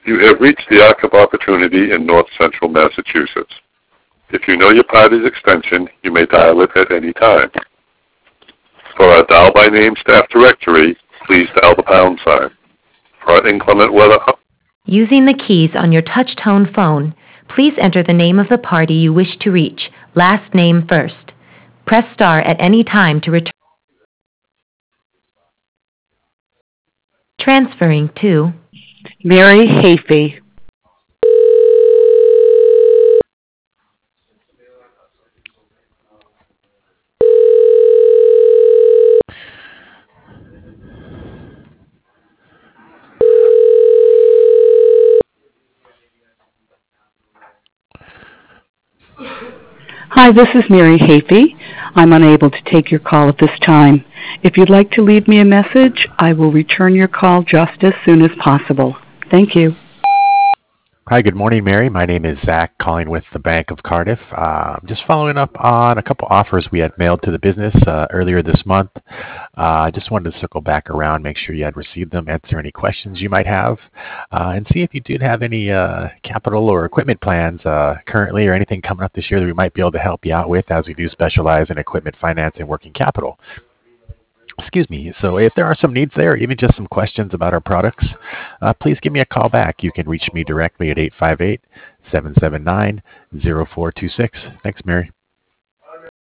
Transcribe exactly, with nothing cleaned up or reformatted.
You have reached the arc of opportunity in north central Massachusetts. If you know your party's extension, you may dial it at any time. For our dial by name staff directory, please dial the pound sign. For our inclement weather... Using the keys on your touch-tone phone, please enter the name of the party you wish to reach, last name first. Press star at any time to return. Transferring to Mary Hafey. Hi, this is Mary Hafey. I'm unable to take your call at this time. If you'd like to leave me a message, I will return your call just as soon as possible. Thank you. Hi, good morning, Mary. My name is Zach, calling with the Bank of Cardiff. Uh, just following up on a couple offers we had mailed to the business uh, earlier this month. I uh, just wanted to circle back around, make sure you had received them, answer any questions you might have, uh, and see if you did have any uh, capital or equipment plans uh, currently or anything coming up this year that we might be able to help you out with, as we do specialize in equipment finance and working capital. Excuse me. So if there are some needs there, or even just some questions about our products, uh, please give me a call back. You can reach me directly at eight five eight, seven seven nine, zero four two six. Thanks, Mary.